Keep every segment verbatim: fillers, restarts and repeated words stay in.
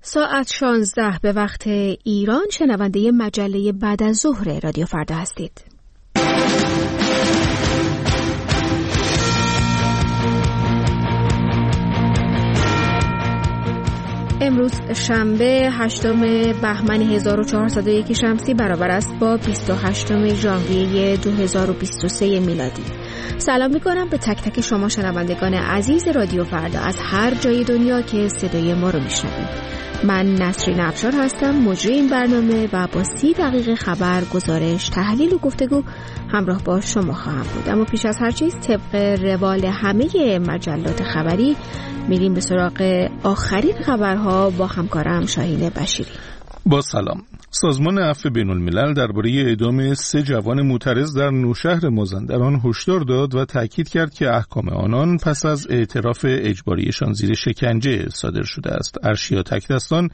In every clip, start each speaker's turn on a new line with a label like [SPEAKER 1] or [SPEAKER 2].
[SPEAKER 1] ساعت شانزده به وقت ایران شنونده مجله بعد از ظهر رادیو فردا هستید. امروز شنبه هشتم بهمن هزار و چهارصد و یک شمسی برابر است با بیست و هشتم ژانویه دو هزار و بیست و سه میلادی. سلام میکنم به تک تک شما شنوندگان عزیز رادیو فردا از هر جای دنیا که صدای ما رو میشنوید. من نسرین افشار هستم، مجری این برنامه و با سی دقیقه خبر، گزارش، تحلیل و گفتگو همراه با شما خواهم بود. اما پیش از هر چیز طبق روال همه مجلات خبری میریم به سراغ آخرین خبرها با همکارم شاهین بشیری.
[SPEAKER 2] با سلام. سازمان عفو بین الملل درباره اعدام سه جوان معترض در نوشهر مازندران هشدار داد و تاکید کرد که احکام آنان پس از اعتراف اجباریشان زیر شکنجه صادر شده است. ارشیا تکدستان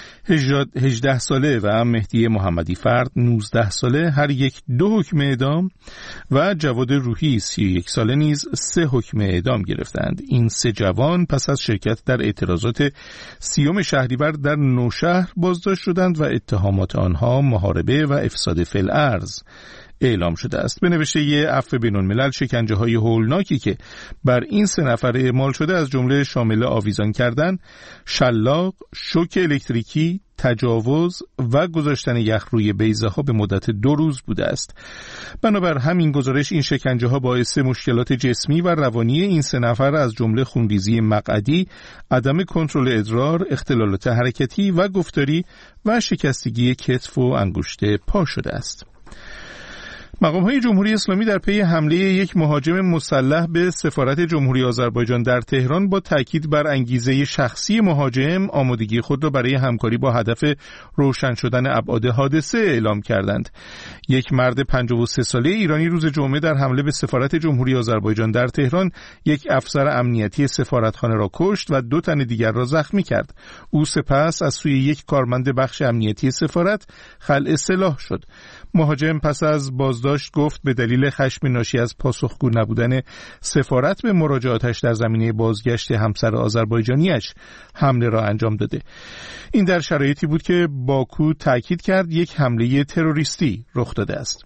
[SPEAKER 2] هجده ساله و مهدی محمدی فرد نوزده ساله هر یک دو حکم اعدام و جواد روحی سی و یک ساله نیز سه حکم اعدام گرفتند. این سه جوان پس از شرکت در اعتراضات سیوم شهریور در نوشهر بازداشت شدند و اتهامات آنها محاربه و افساد فی الارض اعلام شده است. به نوشته عفو بین الملل شکنجه های هولناکی که بر این سه نفر اعمال شده از جمله شامل آویزان کردن، شلاق، شوک الکتریکی، تجاوز و گذاشتن یخ روی بیضه ها به مدت دو روز بوده است. بنابر همین گزارش این شکنجه ها باعث مشکلات جسمی و روانی این سه نفر از جمله خونریزی مقعدی، عدم کنترل ادرار، اختلالات حرکتی و گفتاری و شکستگی کتف و انگشت پا شده است. مقام‌های جمهوری اسلامی در پی حمله یک مهاجم مسلح به سفارت جمهوری آذربایجان در تهران با تاکید بر انگیزه شخصی مهاجم آمادگی خود را برای همکاری با هدف روشن شدن ابعاد حادثه اعلام کردند. یک مرد پنجاه و سه ساله ایرانی روز جمعه در حمله به سفارت جمهوری آذربایجان در تهران یک افسر امنیتی سفارتخانه را کشت و دو تن دیگر را زخمی کرد. او سپس از سوی یک کارمند بخش امنیتی سفارت خلع سلاح شد. مهاجم پس از بازداشت گفت به دلیل خشم ناشی از پاسخگو نبودن سفارت به مراجعاتش در زمینه بازگشت همسر آذربایجانیش حمله را انجام داده. این در شرایطی بود که باکو تاکید کرد یک حمله تروریستی رخ داده است.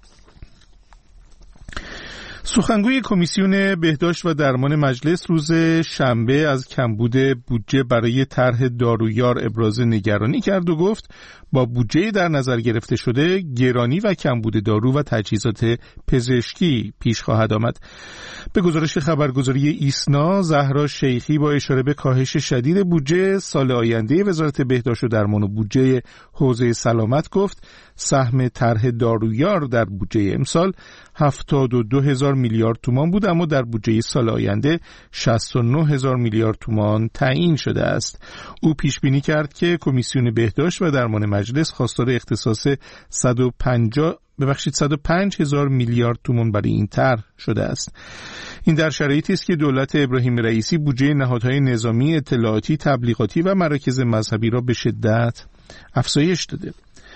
[SPEAKER 2] سخنگوی کمیسیون بهداشت و درمان مجلس روز شنبه از کمبود بودجه برای طرح دارویار ابراز نگرانی کرد و گفت با بودجه در نظر گرفته شده گرانی و کمبود دارو و تجهیزات پزشکی پیش خواهد آمد. به گزارش خبرگزاری ایسنا، زهرا شیخی با اشاره به کاهش شدید بودجه سال آینده وزارت بهداشت و درمان و بودجه حوزه سلامت گفت سهم طرح دارویار در بودجه امسال هفتاد و دو هزار میلیارد تومان بود، اما در بودجه سال آینده شصت و نه هزار میلیارد تومان تعیین شده است. او پیش بینی کرد که کمیسیون بهداشت و درمان مجلس خواستار اختصاص صد و پنجاه ببخشید صد و پنج هزار میلیارد تومان برای این طرح شده است. این در شرایطی است که دولت ابراهیم رئیسی بودجه نهادهای نظامی، اطلاعاتی، تبلیغاتی و مراکز مذهبی را به شدت افزایش داده.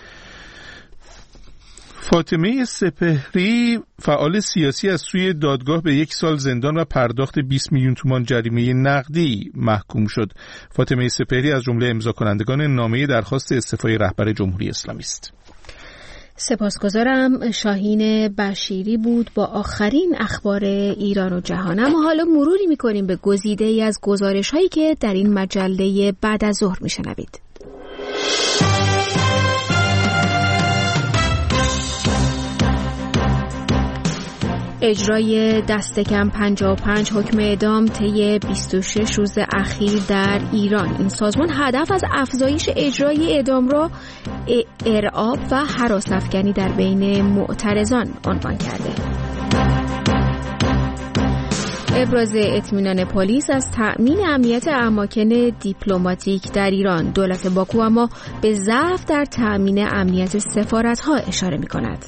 [SPEAKER 2] فاطمه سپهری فعال سیاسی از سوی دادگاه به یک سال زندان و پرداخت بیست میلیون تومان جریمه نقدی محکوم شد. فاطمه سپهری از جمله امضا کنندگان نامه درخواست استعفای رهبر جمهوری اسلامی است.
[SPEAKER 1] سپاسگزارم. شاهین بشیری بود با آخرین اخبار ایران و جهان. اما حالا مروری می‌کنیم به گزیده‌ای از گزارش‌هایی که در این مجله بعد از ظهر می‌شنوید. اجرای دست کم پنجاه و پنج حکم اعدام طی بیست و شش روز اخیر در ایران. این سازمان هدف از افزایش اجرای اعدام را ارعاب و هراس افکنی در بین معترضان عنوان کرده. ابراز اطمینان پلیس از تأمین امنیت اماکن دیپلماتیک در ایران. دولت باکو اما به ضعف در تأمین امنیت سفارت‌ها اشاره می‌کند.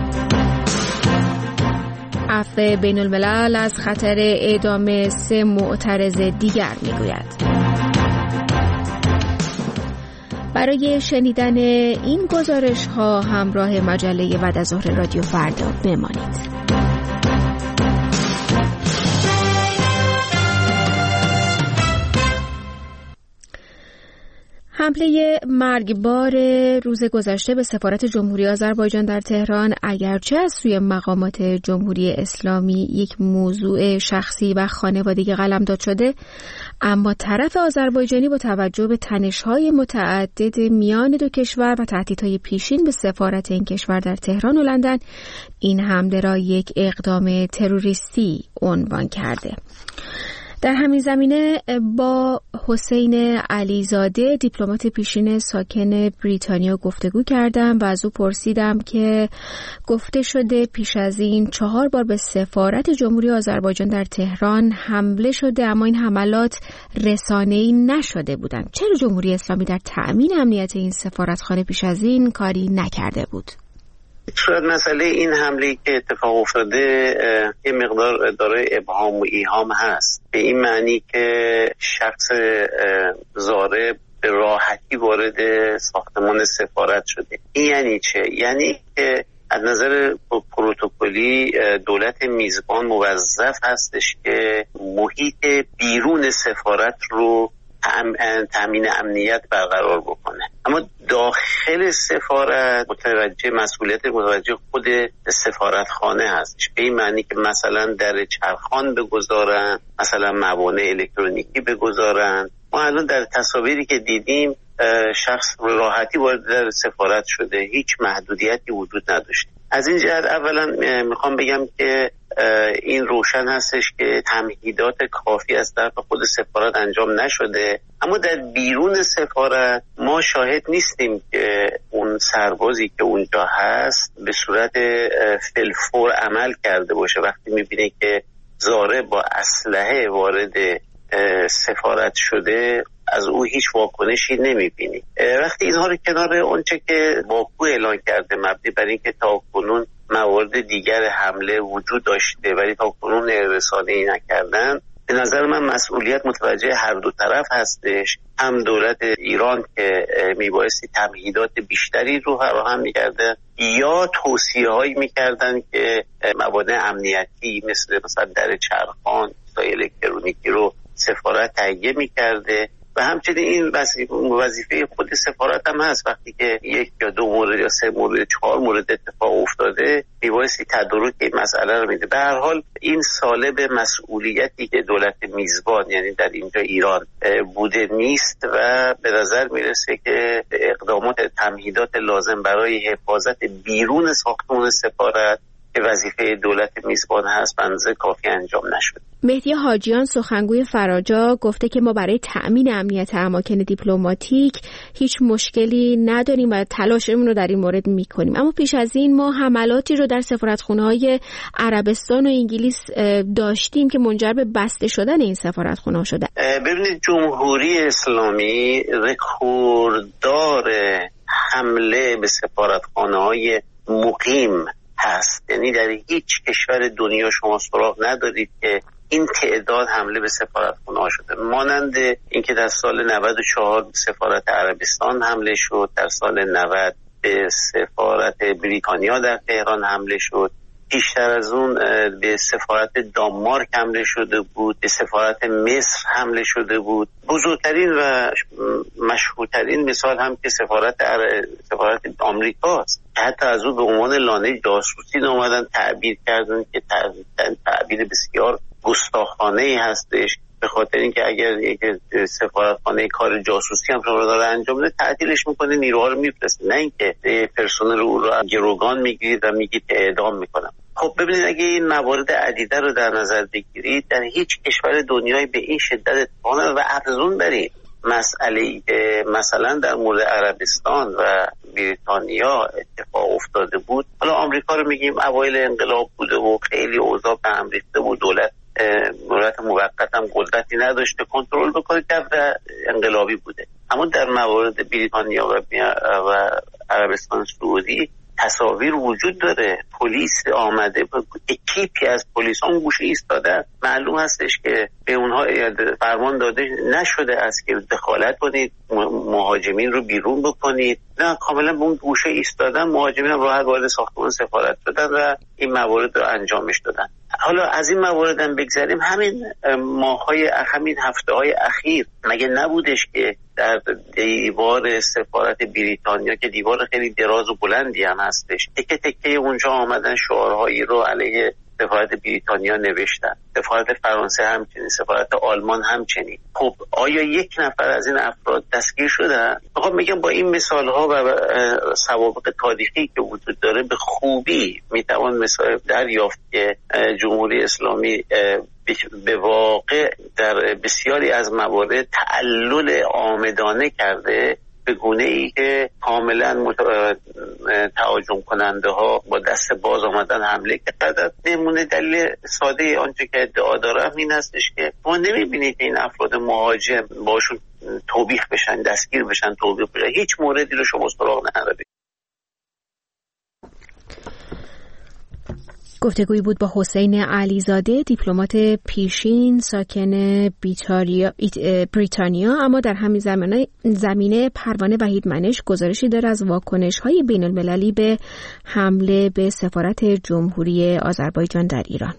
[SPEAKER 1] عفو بین الملل از خطر اعدام سه معترض دیگر میگوید. برای شنیدن این گزارش ها همراه مجله بعد از ظهر رادیو فردا بمانید. حمله مرگبار روز گذشته به سفارت جمهوری آذربایجان در تهران اگرچه از سوی مقامات جمهوری اسلامی یک موضوع شخصی و خانوادگی قلمداد شده، اما طرف آذربایجانی با توجه به تنش‌های متعدد میان دو کشور و تهدیدهای پیشین به سفارت این کشور در تهران و لندن، این حمله را یک اقدام تروریستی عنوان کرده. در همین زمینه با حسین علیزاده دیپلمات پیشین ساکن بریتانیا گفتگو کردم و از او پرسیدم که گفته شده پیش از این چهار بار به سفارت جمهوری آذربایجان در تهران حمله شده، اما این حملات رسانه‌ای نشده بودند. چرا جمهوری اسلامی در تأمین امنیت این سفارتخانه پیش از این کاری نکرده بود؟
[SPEAKER 3] شاید مسئله این حمله که اتفاق افتاده یه مقدار دارای ابهام و ایهام هست، به این معنی که شخص زاره به راحتی وارد ساختمان سفارت شده. این یعنی چه؟ یعنی که از نظر پروتکلی دولت میزبان موظف هستش که محیط بیرون سفارت رو تأمین امنیت برقرار بکنه، اما داخل سفارت متوجه مسئولیت متوجه خود سفارتخانه هستش، به این معنی که مثلا در چرخان بگذارن، مثلا موانع الکترونیکی بگذارن. ما الان در تصاویری که دیدیم شخص راحتی وارد در سفارت شده، هیچ محدودیتی وجود نداشته. از این جهت اولا میخوام بگم که این روشن هستش که تمهیدات کافی از طرف خود سفارت انجام نشده، اما در بیرون سفارت ما شاهد نیستیم که اون سربازی که اونجا هست به صورت فلفور عمل کرده باشه. وقتی میبینه که زاره با اسلحه وارد سفارت شده از او هیچ واکنشی نمیبینی. وقتی اینها رو کنار اونچه که باکو اعلان کرده مبنی بر اینکه تاکنون موارد دیگر حمله وجود داشته ولی تاکنون رسانه‌ای نکردن، به نظر من مسئولیت متوجه هر دو طرف هستش. هم دولت ایران که میبایستی تمهیدات بیشتری رو فراهم میکرده یا توصیه هایی میکردن که موانع امنیتی مثل مثلا در چرخان تا الکترونیکی رو سفارت تهیه میکرده و همچنین این وظیفه خود سفارت هم هست. وقتی که یک یا دو مورد یا سه مورد چهار مورد اتفاق افتاده میبایستی تدارک این مسئله رو میده. به هر حال این سالب مسئولیتی که دولت میزبان یعنی در اینجا ایران بوده نیست و به نظر میرسه که اقدامات تمهیدات لازم برای حفاظت بیرون ساختمان سفارت که وظیفه دولت میزبان هست بنظر کافی انجام نشد.
[SPEAKER 1] مهدی حاجیان سخنگوی فراجا گفته که ما برای تأمین امنیت اماکن دیپلماتیک هیچ مشکلی نداریم و تلاشمون رو در این مورد میکنیم، اما پیش از این ما حملاتی رو در سفارتخونه‌های عربستان و انگلیس داشتیم که منجر به بسته شدن این سفارتخونه‌ها شده.
[SPEAKER 3] ببینید جمهوری اسلامی رکورددار حمله به سفارتخانه‌های مقیم هست، یعنی در هیچ کشور دنیا شما سراغ ندارید که این تعداد حمله به سفارتخانه ها شده. مانند اینکه در سال نود و چهار به سفارت عربستان حمله شد، در سال نود به سفارت بریتانیا در تهران حمله شد، پیشتر از اون به سفارت دانمارک حمله شده بود، به سفارت مصر حمله شده بود. بزرگترین و مشهورترین مثال هم که سفارت سفارت آمریکاست، حتی از اون به عنوان لانه جاسوسی اومدن تعبیر کردن که تعبیر بسیار گستاخانه‌ای هستش، به خاطر اینکه اگر یک سفارتخانه کار جاسوسی هم رو داره انجام بده تعطیلش میکنه، نیروها رو میفرسته، نه اینکه پرسنل رو رو گروگان میگیرید و میگید اعدام میکنم. خب ببینید اگه این موارد عدیده رو در نظر بگیرید در هیچ کشور دنیایی به این شدت اتفاق و افزون برید مسئله که مثلا در مورد عربستان و بریتانیا اتفاق افتاده بود. حالا آمریکا رو میگیم اوایل انقلاب بوده و خیلی اوضاع به هم ریخته بود، دولت مورد موقت هم قدرتی نداشته کنترل بکنه، دفعه انقلابی بوده. اما در موارد بریتانیا و, و عربستان سعودی تصاویر وجود داره، پلیس آمده، اکیپی از پلیس اون گوشه ایستاده، معلوم هستش که به اونها فرمان داده نشده است که دخالت کنید، مهاجمین رو بیرون بکنید. نه، کاملا به اون گوشه ایستادن، مهاجمین هم راحت وارد ساختمان سفارت شدن و این موارد رو انجامش دادن. حالا از این موارد هم بگذاریم، همین ماهای همین هفته های اخیر مگه نبودش که در دیوار سفارت بریتانیا که دیوار خیلی دراز و بلندی هم هستش، تکه تکه اونجا آمدن شعارهایی رو علیه سفارت بریتانیا نوشتن، سفارت فرانسه همچنین، سفارت آلمان همچنین. خب آیا یک نفر از این افراد دستگیر شدن؟ میخوام میگم با این مثال ها و سوابق تاریخی که وجود داره به خوبی میتوان مثال دریافت که جمهوری اسلامی به واقع در بسیاری از موارد تعلل عامدانه کرده، به گونه ای که کاملا تهاجم کننده ها با دست باز آمدن حمله کردن. نمونه دلیل ساده آنچه که ادعا دارم این هستش که ما نمیبینید این افراد مهاجم باشون توبیخ بشن، دستگیر بشن، توبیخ بشن، هیچ موردی رو شما سراغ ندارید.
[SPEAKER 1] گفتگویی بود با حسین علیزاده، دیپلمات پیشین ساکن بریتانیا. اما در همین زمینه, زمینه پروانه وحید منش گزارشی داره از واکنش‌های بین‌المللی به حمله به سفارت جمهوری آذربایجان در ایران.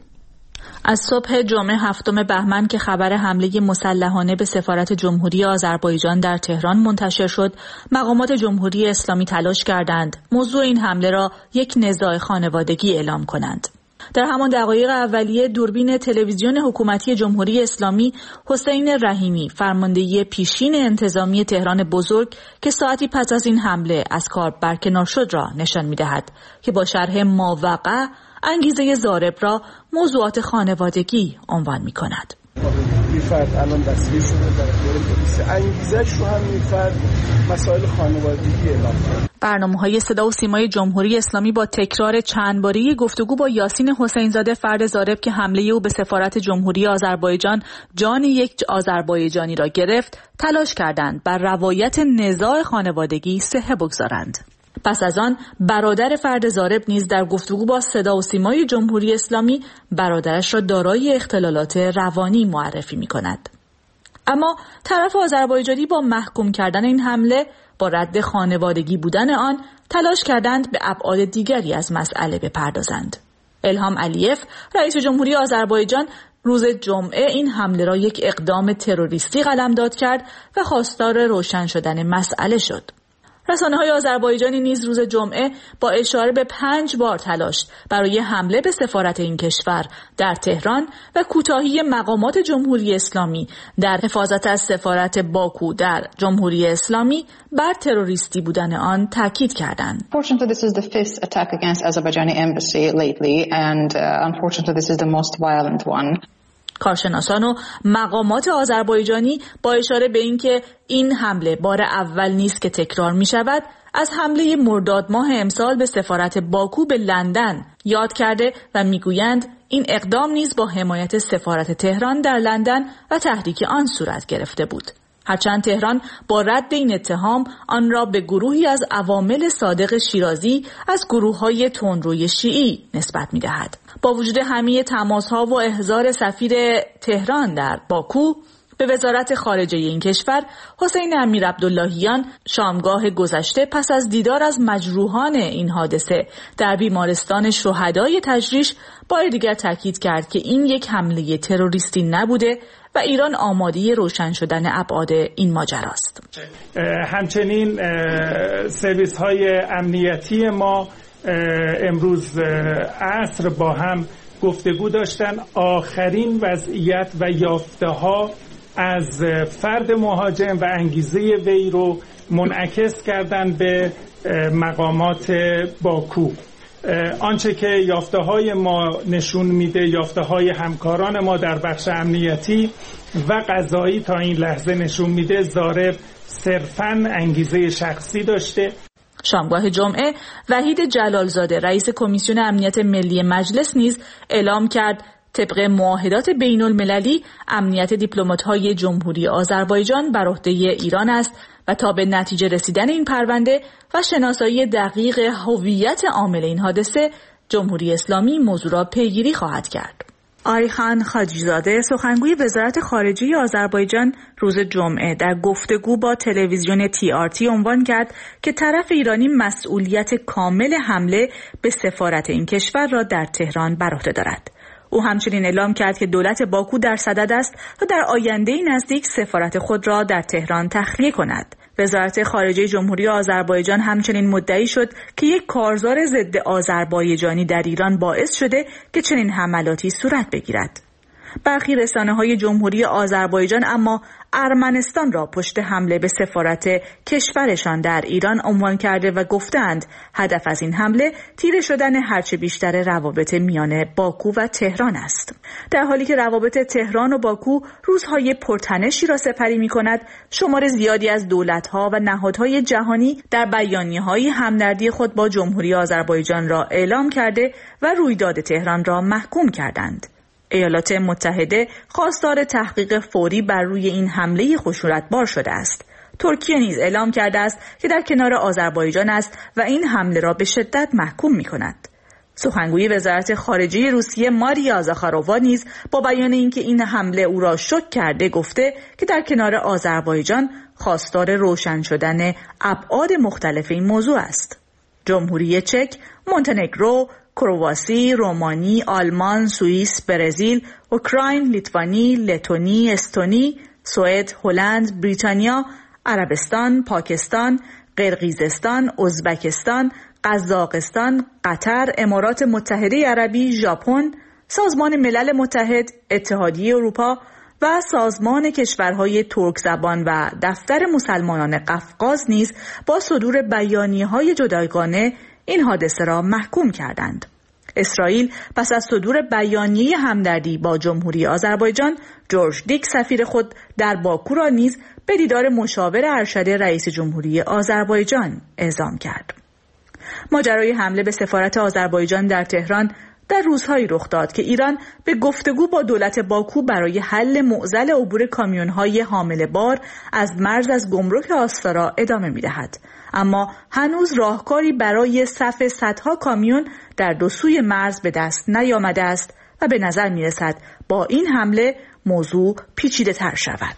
[SPEAKER 4] از صبح جمعه هفتم بهمن که خبر حمله مسلحانه به سفارت جمهوری آذربایجان در تهران منتشر شد، مقامات جمهوری اسلامی تلاش کردند موضوع این حمله را یک نزاع خانوادگی اعلام کنند. در همان دقایق اولیه دوربین تلویزیون حکومتی جمهوری اسلامی حسین رحیمی، فرمانده پیشین انتظامی تهران بزرگ که ساعتی پس از این حمله از کار برکنار شد را نشان می‌دهد که با شرح ماوقع انگیزه ضارب را موضوعات خانوادگی عنوان می‌کند.
[SPEAKER 5] میفرد الان دستگیر شده در اختیار پلیس، انگیزش رو هم میفرد مسائل خانوادگی اعلام کرد.
[SPEAKER 4] برنامه‌های صدا و سیمای جمهوری اسلامی با تکرار چند باری گفتگو با یاسین حسینزاده، فرد ضارب که حمله او به سفارت جمهوری آذربایجان جان یک آذربایجانی را گرفت، تلاش کردند بر روایت نزاع خانوادگی صحه بگذارند. پس از آن برادر فرد ضارب نیز در گفتگو با صدا و سیمای جمهوری اسلامی برادرش را دارای اختلالات روانی معرفی می‌کند. اما طرف آذربایجانی با محکوم کردن این حمله با رد خانوادگی بودن آن تلاش کردند به ابعاد دیگری از مسئله بپردازند. الهام علیف، رئیس جمهوری آذربایجان، روز جمعه این حمله را یک اقدام تروریستی قلمداد کرد و خواستار روشن شدن مسئله شد. رسانه‌های آذربایجانی نیز روز جمعه با اشاره به پنج بار تلاش برای حمله به سفارت این کشور در تهران و کوتاهی مقامات جمهوری اسلامی در حفاظت از سفارت باکو در جمهوری اسلامی بر تروریستی بودن آن تاکید کردند.
[SPEAKER 6] Unfortunately, this is the fifth attack against Azerbaijani embassy lately, and uh, unfortunately, this is the most violent one.
[SPEAKER 4] کارشناسان و مقامات آذربایجانی با اشاره به اینکه این حمله بار اول نیست که تکرار می شود، از حمله مرداد ماه امسال به سفارت باکو به لندن یاد کرده و میگویند این اقدام نیز با حمایت سفارت تهران در لندن و تحریک آن صورت گرفته بود. هرچند تهران با رد این اتهام آن را به گروهی از عوامل صادق شیرازی از گروه‌های تندروی شیعی نسبت می‌دهد. با وجود همه تماس‌ها و احضار سفیر تهران در باکو به وزارت خارجه این کشور، حسین امیرعبداللهیان شامگاه گذشته پس از دیدار از مجروحان این حادثه در بیمارستان شهدای تجریش بار دیگر تاکید کرد که این یک حمله تروریستی نبوده و ایران آماده روشن شدن ابعاد این ماجراست.
[SPEAKER 5] همچنین سرویس های امنیتی ما امروز عصر با هم گفتگو داشتن. آخرین وضعیت و یافته ها از فرد مهاجم و انگیزه وی رو منعکس کردن به مقامات باکو. آنچه که یافته های ما نشون میده، یافته های همکاران ما در بخش امنیتی و قضایی تا این لحظه نشون میده ضارب صرفاً انگیزه شخصی داشته.
[SPEAKER 4] شامگاه جمعه وحید جلالزاده، رئیس کمیسیون امنیت ملی مجلس نیز اعلام کرد طبق معاهدات بین المللی امنیت دیپلمات‌های جمهوری آذربایجان بر عهده ایران است و تا به نتیجه رسیدن این پرونده و شناسایی دقیق هویت عامل این حادثه جمهوری اسلامی موضوع را پیگیری خواهد کرد. آیخان خاجیزاده سخنگوی وزارت خارجه آذربایجان روز جمعه در گفتگو با تلویزیون تی آر تی عنوان کرد که طرف ایرانی مسئولیت کامل حمله به سفارت این کشور را در تهران بر عهده دارد. او همچنین اعلام کرد که دولت باکو در صدد است تا در آینده نزدیک سفارت خود را در تهران تخلیه کند. وزارت خارجه جمهوری آذربایجان همچنین مدعی شد که یک کارزار ضد آذربایجانی در ایران باعث شده که چنین حملاتی صورت بگیرد. برخی رسانه‌های جمهوری آذربایجان اما ارمنستان را پشت حمله به سفارت کشورشان در ایران عنوان کرده و گفتند هدف از این حمله تیره شدن هرچه بیشتر روابط میان باکو و تهران است. در حالی که روابط تهران و باکو روزهای پرتنشی را سپری می‌کند، شمار زیادی از دولت‌ها و نهادهای جهانی در بیانیه‌های همدردی خود با جمهوری آذربایجان را اعلام کرده و رویداد تهران را محکوم کردند. ایالات متحده خواستار تحقیق فوری بر روی این حمله خشونتبار شده است. ترکیه نیز اعلام کرده است که در کنار آذربایجان است و این حمله را به شدت محکوم می‌کند. سخنگوی وزارت خارجه روسیه ماریا زاخارووا نیز با بیان اینکه این حمله او را شوک کرده گفته که در کنار آذربایجان خواستار روشن شدن ابعاد مختلف این موضوع است. جمهوری چک، مونتنگرو، کرواسی، رومانی، آلمان، سوئیس، برزیل، اوکراین، لیتوانی، لتونی، استونی، سوئد، هلند، بریتانیا، عربستان، پاکستان، قرقیزستان، ازبکستان، قزاقستان، قطر، امارات متحده عربی، ژاپن، سازمان ملل متحد، اتحادیه اروپا و سازمان کشورهای ترک زبان و دفتر مسلمانان قفقاز نیز با صدور بیانیه‌های جداگانه این حادثه را محکوم کردند. اسرائیل پس از صدور بیانیه همدردی با جمهوری آذربایجان، جورج دیک سفیر خود در باکو را نیز به دیدار مشاور ارشد رئیس جمهوری آذربایجان اعزام کرد. ماجرای حمله به سفارت آذربایجان در تهران در روزهایی رخ داد که ایران به گفتگو با دولت باکو برای حل معضل عبور کامیون‌های حامل بار از مرز از گمرک آستارا ادامه می‌دهد. اما هنوز راهکاری برای صف صدها کامیون در دو سوی مرز به دست نیامده است و به نظر می‌رسد با این حمله موضوع پیچیده‌تر شود.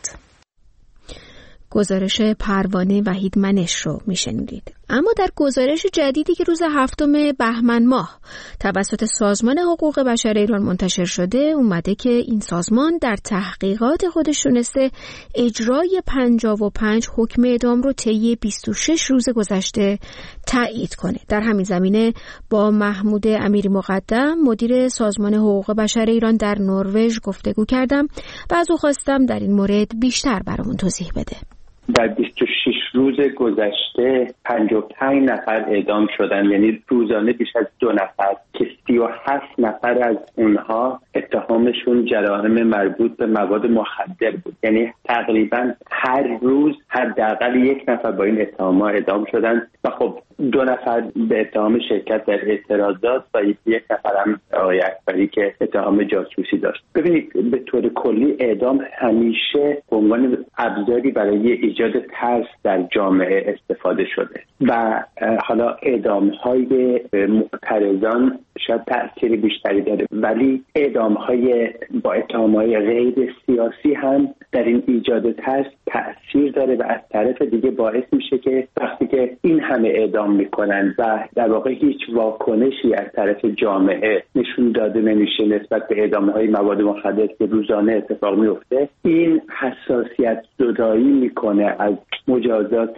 [SPEAKER 1] گزارش پروانه وحید منش رو میشنیدید. اما در گزارش جدیدی که روز هفتم بهمن ماه توسط سازمان حقوق بشر ایران منتشر شده اومده که این سازمان در تحقیقات خودش تونسته اجرای پنجاه و پنج حکم اعدام رو طی بیست و شش روز گذشته تایید کنه. در همین زمینه با محمود امیری مقدم مدیر سازمان حقوق بشر ایران در نروژ گفتگو کردم و از او خواستم در این مورد بیشتر برامون توضیح بده.
[SPEAKER 7] در بیست و شش روز گذشته پنجاه و پنج نفر اعدام شدن، یعنی روزانه بیش از دو نفر که سی و هفت نفر از اونها اتهامشون جرایم مربوط به مواد مخدر بود. یعنی تقریبا هر روز حداقل یک نفر با این اتهام‌ها اعدام شدن و خب دو نفر به اتهام شرکت در اعتراضات و یک نفر هم آقای اکبری که اتهام جاسوسی داشت. ببینید به طور کلی اعدام همیشه به عنوان ابزاری برای ایجاد ترس در جامعه استفاده شده و حالا اعدام‌های معترضان شاید تأثیر بیشتری داره، ولی اعدام‌های با اتهام‌های غیر سیاسی هم در این ایجاد ترس تأثیر داره و از طرف دیگه باعث میشه که وقتی که این همه اعدام میکنن و در واقع هیچ واکنشی از طرف جامعه نشون داده نمیشه نسبت به اعدام‌های مواد مخدر که روزانه اتفاق میفته، این حساسیت زدایی میکنه از مجازات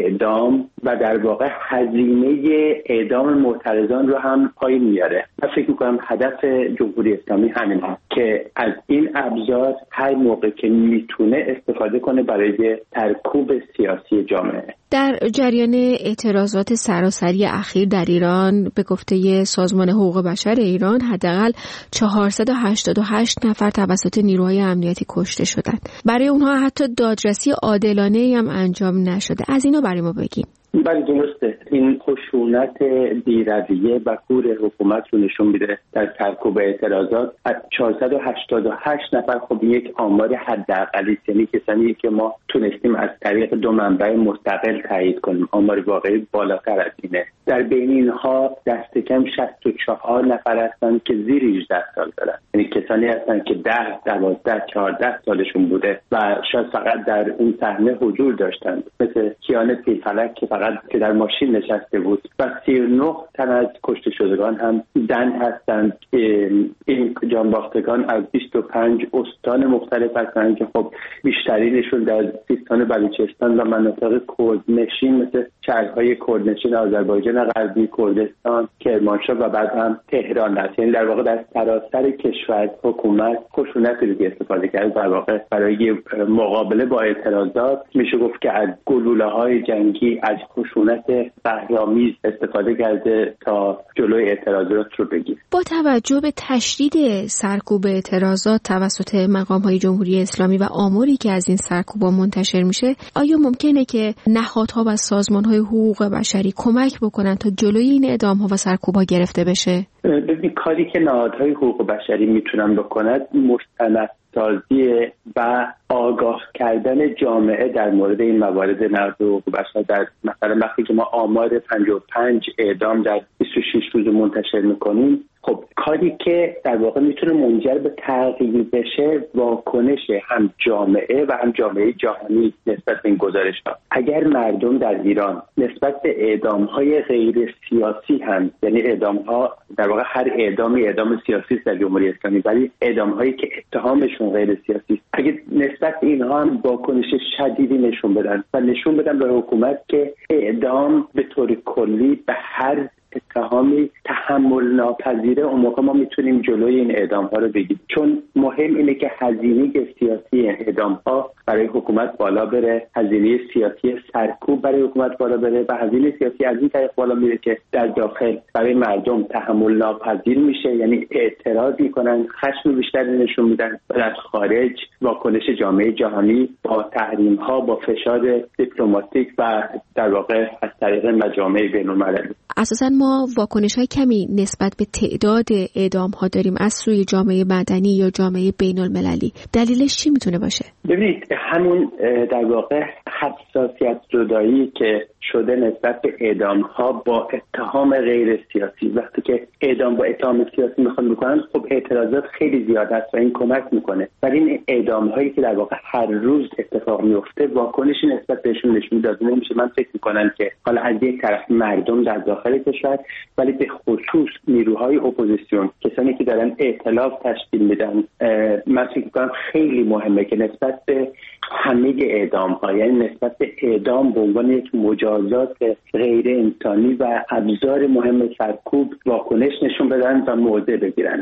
[SPEAKER 7] اعدام و در واقع هزینه اعدام معترضان رو هم پایین میاره. من فکر میکنم هدف جمهوری اسلامی همین هست که از این ابزار هر موقع که میتونه استفاده کنه برای ترکوب سیاسی جامعه.
[SPEAKER 1] در جریان اعتراضات سراسری اخیر در ایران به گفته سازمان حقوق بشر ایران حداقل چهارصد و هشتاد و هشت نفر توسط نیروهای امنیتی کشته شدند. برای اونها حتی دادرسی عادلانه هم انجام نشده. از اینا برای ما بگیم.
[SPEAKER 7] بله درسته. این خشونت بی‌رویه و کور حکومت رو نشون میده در سرکوب اعتراضات. از چهارصد و هشتاد و هشت نفر خب یک آمار حداقلی است، یعنی کسانی که ما تونستیم از طریق دو منبع مستقل تایید کنیم. آمار واقعی بالاتر از اینه. در بین اینها دست کم شصت و چهار نفر هستند که زیر هجده سال دارن، یعنی کسانی هستند که ده، دوازده، چهارده سالشون بوده و شاید فقط در اون صحنه حضور داشتند، مثل کیان پیرفلک که فقط که در ماشین نشسته بود. و سی و نه تن از کشته شدگان هم زن هستند. این جانباختگان از بیست و پنج استان مختلف هستند که خب بیشترینشون در سیستان بلوچستان و مناطق کردنشین مثل شهرهای کردنشین آذربایجان غربی، کردستان، کرمانشاه و بعد هم تهران هست. یعنی در واقع در سراسر کشور حکومت خشونت رو استفاده کرد در واقع برای مقابله با اعتراضات. میشه گفت که از گلوله‌های جنگی، از خشونت بهرآمیز استفاده کرده تا جلوی اعتراضات رو بگیره.
[SPEAKER 1] با توجه به تشدید سرکوب اعتراضات توسط مقام‌های جمهوری اسلامی و آماری که از این سرکوب‌ها منتشر میشه، آیا ممکنه که نهادها و سازمان‌های حقوق بشری کمک بکنن تا جلوی این اعدام‌ها و سرکوب‌ها گرفته بشه؟
[SPEAKER 7] ببین کاری که نهادهای حقوق بشری میتونن بکنن مستندسازی و آگاه کردن جامعه در مورد این موارد نقض حقوق بشر. در مثلا وقتی که ما آمار پنجاه و پنج اعدام در بیست و شش روز منتشر میکنیم، خب کاری که در واقع میتونه منجر به تغییر بشه واکنش هم جامعه و هم جامعه جهانی نسبت به این گزارش ها. اگر مردم در ایران نسبت به اعدام های غیر سیاسی هم، یعنی اعدام ها در واقع هر اعدامی اعدام سیاسی در جمهوری اسلامی، ولی اعدام هایی که اتهامشون غیر سیاسی، اگه نسبت به اینها هم واکنش شدیدی نشون بدن و نشون بدن به حکومت که اعدام به طور کلی به هر اتهامی تحمل ناپذیره، اون موقع ما میتونیم جلوی این اعدام ها رو بگیریم. چون مهم اینه که هزینه سیاسی اعدام ها برای حکومت بالا بره، هزینه سیاسی سرکوب برای حکومت بالا بره و هزینه سیاسی از این طریق بالا میره که در داخل برای مردم تحمل ناپذیر میشه، یعنی اعتراض میکنن، خشم بیشتری نشون میدن. و در خارج واکنش جامعه جهانی با تحریم ها، با فشار دیپلماتیک و در واقع از طریق مجامع بین‌المللی.
[SPEAKER 1] اساساً ما واکنش‌های کمی نسبت به تعداد اعدام‌ها داریم از سوی جامعه مدنی یا جامعه بین‌المللی. دلیلش چی میتونه باشه؟
[SPEAKER 7] ببینید همون در واقع حساسیت زدایی که شده نسبت به اعدام‌ها با اتهام غیر سیاسی. وقتی که اعدام با اتهام سیاسی میخوان بکنن، خب اعتراضات خیلی زیاد است و این کمک میکنه. ولی این اعدام‌هایی که در واقع هر روز اتفاق میفته واکنشی نسبت بهشون نشون داده نمیشه. من فکر میکنم که حالا از یک طرف مردم در داخل کشور، ولی به خصوص نیروهای اپوزیسیون، کسانی که دارن ائتلاف تشکیل میدن، من فکر میکنم خیلی مهمه که نسبت به همه اعدام‌ها، یعنی نسبت به اعدام به عنوان یک مجازات غیر انسانی و ابزار مهم سرکوب واکنش نشون بدن و موضع بگیرن.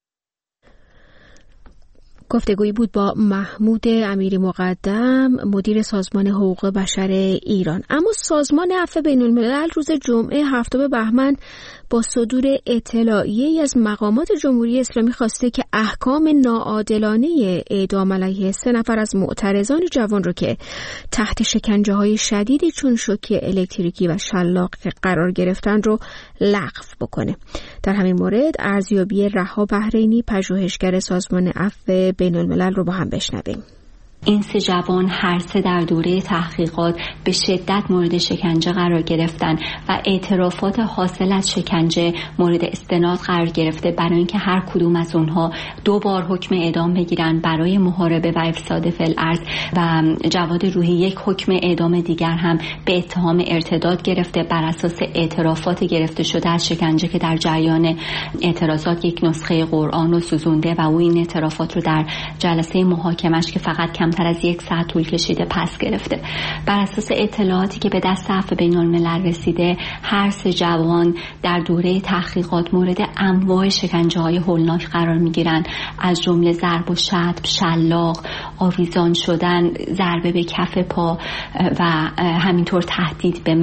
[SPEAKER 1] گفتگویی بود با محمود امیری مقدم، مدیر سازمان حقوق بشر ایران. اما سازمان عفو بین‌الملل روز جمعه هفتم بهمن با صدور اطلاعیه‌ای از مقامات جمهوری اسلامی خواسته که احکام ناعادلانه اعدام علیه سه نفر از معترضان جوان رو که تحت شکنجه‌های شدیدی چون شوک الکتریکی و شلاق قرار گرفتن رو لغو بکنه. در همین مورد ارزیابی رها بحرینی، پژوهشگر سازمان عفو بین‌الملل رو با هم بشنویم.
[SPEAKER 8] این سه جوان هر سه در دوره تحقیقات به شدت مورد شکنجه قرار گرفتن و اعترافات حاصل از شکنجه مورد استناد قرار گرفته برای اینکه هر کدوم از اونها دو بار حکم اعدام بگیرن برای محاربه و افساد فی الارض و جواد روحی یک حکم اعدام دیگر هم به اتهام ارتداد گرفته بر اساس اعترافات گرفته شده از شکنجه که در جریان اعتراضات یک نسخه قرآن رو سوزونده و او این اعترافات رو در جلسه محاکمش که فقط کم تر از یک ساعت طول کشیده پس گرفته. بر اساس اطلاعاتی که به دست عفو بین‌الملل رسیده، هر سه جوان در دوره تحقیقات مورد انواع شکنجه‌های هولناک قرار می‌گیرند، از جمله ضرب و شتم، شلاق، آویزان شدن، ضربه به کف پا و همینطور تهدید به مرگ.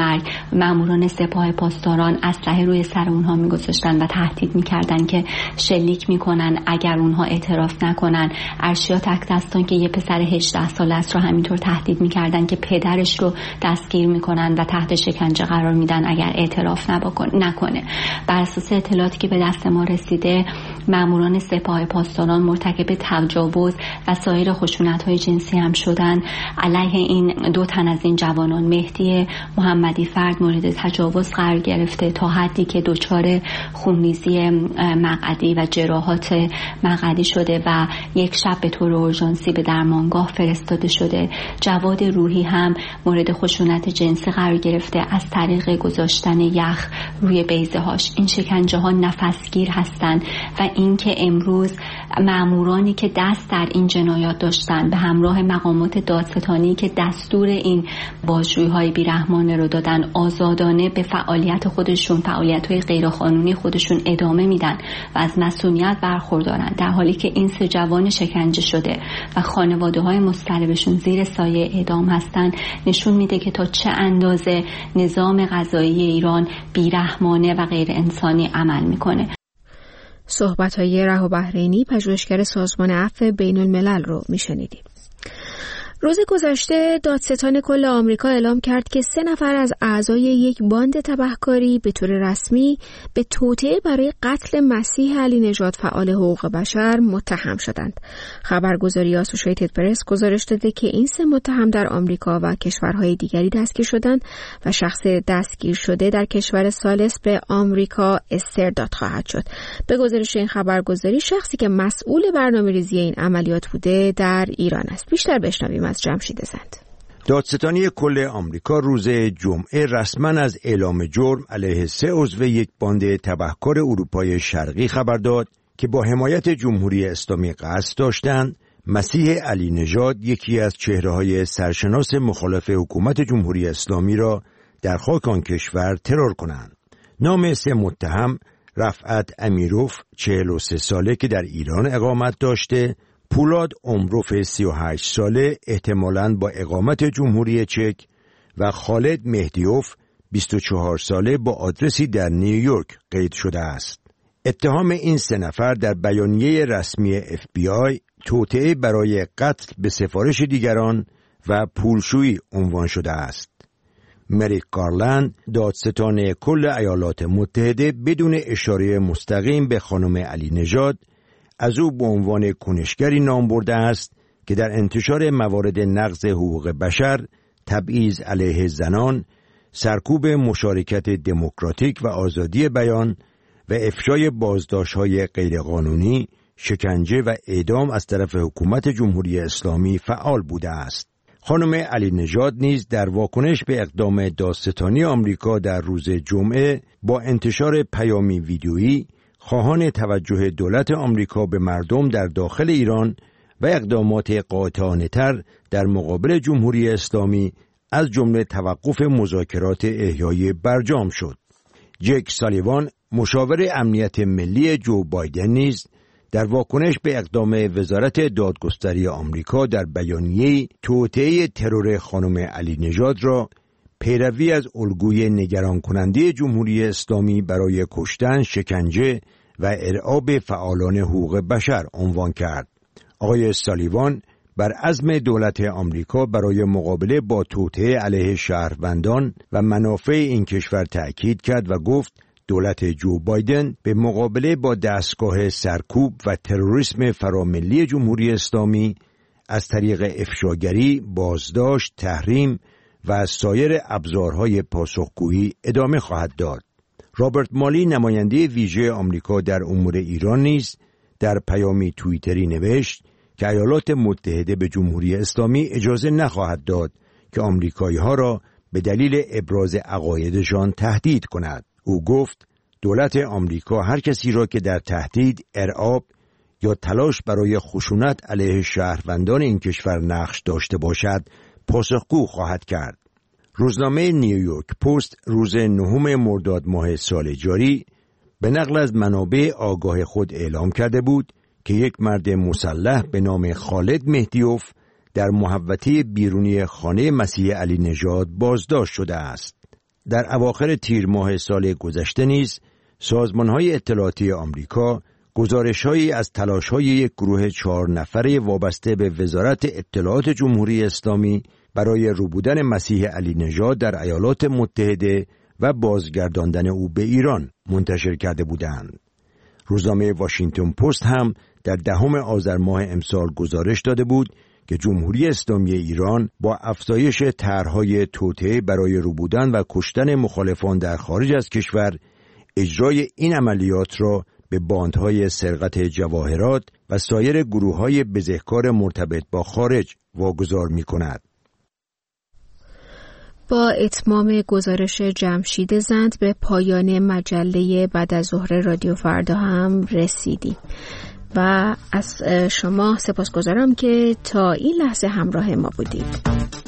[SPEAKER 8] ماموران سپاه پاسداران اسلحه روی سر اونها میگذاشتن و تهدید میکردن که شلیک میکنن اگر اونها اعتراف نکنن. ارشیا تکدستان که یه پسر هجده ساله است رو همینطور تهدید میکردن که پدرش رو دستگیر میکنن و تحت شکنجه قرار میدن اگر اعتراف نکنه. بر اساس اطلاعاتی که به دست ما رسیده، ماموران سپاه پاسداران مرتکب تجاوز و سایر خشونت‌های جنسی هم شدن. علیه این دو تن از این جوانان، مهدی محمدی فرد مورد تجاوز قرار گرفته تا حدی که دچار خونریزی مقعدی و جراحات مقعدی شده و یک شب به طور اورژانسی به درمانگاه فرستاده شده. جواد روحی هم مورد خشونت جنسی قرار گرفته از طریق گذاشتن یخ روی بیضه هاش. این شکنجه ها نفسگیر هستند و اینکه امروز مامورانی که دست در این جنایات داشتن به همراه مقامات دادستانی که دستور این بازجویی‌های بیرحمانه رو دادن، آزادانه به فعالیت خودشون، فعالیت‌های غیرقانونی خودشون ادامه میدن و از مسئولیت برخوردارن، در حالی که این سه جوان شکنجه شده و خانواده‌های مضطربشون زیر سایه اعدام هستن، نشون میده که تا چه اندازه نظام قضایی ایران بیرحمانه و غیر انسانی عمل میکنه.
[SPEAKER 1] صحبت‌های رها بحرینی، پژوهشگر سازمان عفو بین الملل رو میشنیدیم. روز گذشته دادستان کل آمریکا اعلام کرد که سه نفر از اعضای یک باند تبهکاری به طور رسمی به توطئه برای قتل مسیح علی نژاد فعال حقوق بشر متهم شدند. خبرگزاری آسوشیتد پرس گزارش داده که این سه متهم در آمریکا و کشورهای دیگری دستگیر شدند و شخص دستگیر شده در کشور ثالث به آمریکا استرداد خواهد شد. به گزارش این خبرگزاری، شخصی که مسئول برنامه‌ریزی این عملیات بوده در ایران است. بیشتر بشنویم از جمشید زند.
[SPEAKER 9] دادستانی کل آمریکا روز جمعه رسما از اعلام جرم علیه سه عضو یک باند تبهکار اروپای شرقی خبر داد که با حمایت جمهوری اسلامی قصد داشتند مسیح علی نژاد، یکی از چهره‌های سرشناس مخالف حکومت جمهوری اسلامی، را در خاک آن کشور ترور کنند. نام سه متهم رفعت امیروف، چهل و سه ساله که در ایران اقامت داشته، پولاد عمروف سی و هشت ساله احتمالاً با اقامت جمهوری چک و خالد مهدیوف بیست و چهار ساله با آدرسی در نیویورک قید شده است. اتهام این سه نفر در بیانیه رسمی اف بی آی توطئه برای قتل به سفارش دیگران و پولشویی عنوان شده است. مریک گارلند، دادستان کل ایالات متحده، بدون اشاره مستقیم به خانم علی نژاد از او به عنوان کنشگری نام برده است که در انتشار موارد نقض حقوق بشر، تبعیض علیه زنان، سرکوب مشارکت دموکراتیک و آزادی بیان و افشای بازداشت‌های غیرقانونی، شکنجه و اعدام از طرف حکومت جمهوری اسلامی فعال بوده است. خانم علی نژاد نیز در واکنش به اقدام دادستانی آمریکا در روز جمعه با انتشار پیامی ویدیویی خواهان توجه دولت آمریکا به مردم در داخل ایران و اقدامات قاطعانه‌تر در مقابل جمهوری اسلامی از جمله توقف مذاکرات احیای برجام شد. جک سالیوان، مشاور امنیت ملی جو بایدن، نیز در واکنش به اقدام وزارت دادگستری آمریکا در بیانیه توطئه ترور خانم علی نژاد را پیروی از الگوی نگران کننده جمهوری اسلامی برای کشتن، شکنجه و ارعاب فعالان حقوق بشر عنوان کرد. آقای سالیوان بر عزم دولت آمریکا برای مقابله با توطئه علیه شهروندان و منافع این کشور تأکید کرد و گفت دولت جو بایدن به مقابله با دستگاه سرکوب و تروریسم فراملی جمهوری اسلامی از طریق افشاگری، بازداشت، تحریم و سایر ابزارهای پاسخگویی ادامه خواهد داد. رابرت مالی، نماینده ویژه آمریکا در امور ایران، نیز در پیامی توییتری نوشت که ایالات متحده به جمهوری اسلامی اجازه نخواهد داد که آمریکایی‌ها را به دلیل ابراز عقایدشان تهدید کند. او گفت دولت آمریکا هر کسی را که در تهدید، ارعاب یا تلاش برای خشونت علیه شهروندان این کشور نقش داشته باشد پاسخگو خواهد کرد. روزنامه نیویورک پست روز نهم مرداد ماه سال جاری به نقل از منابع آگاه خود اعلام کرده بود که یک مرد مسلح به نام خالد مهدیوف در محوطه بیرونی خانه مسیح علی نژاد بازداشت شده است. در اواخر تیر ماه سال گذشته نیز سازمان‌های اطلاعاتی آمریکا گزارش‌هایی از تلاش‌های یک گروه چهار نفره وابسته به وزارت اطلاعات جمهوری اسلامی برای ربودن مسیح علی نژاد در ایالات متحده و بازگرداندن او به ایران منتشر کرده بودند. روزنامه واشنگتن پست هم در دهم آذر ماه امسال گزارش داده بود که جمهوری اسلامی ایران با افزایش طرح‌های توطئه برای ربودن و کشتن مخالفان در خارج از کشور اجرای این عملیات را به باندهای سرقت جواهرات و سایر گروه‌های بزهکار مرتبط با خارج واگذار می‌کند.
[SPEAKER 1] با اتمام گزارش جمشید زند به پایان مجله بعد از ظهر رادیو فردا هم رسیدیم و از شما سپاسگزارم که تا این لحظه همراه ما بودید.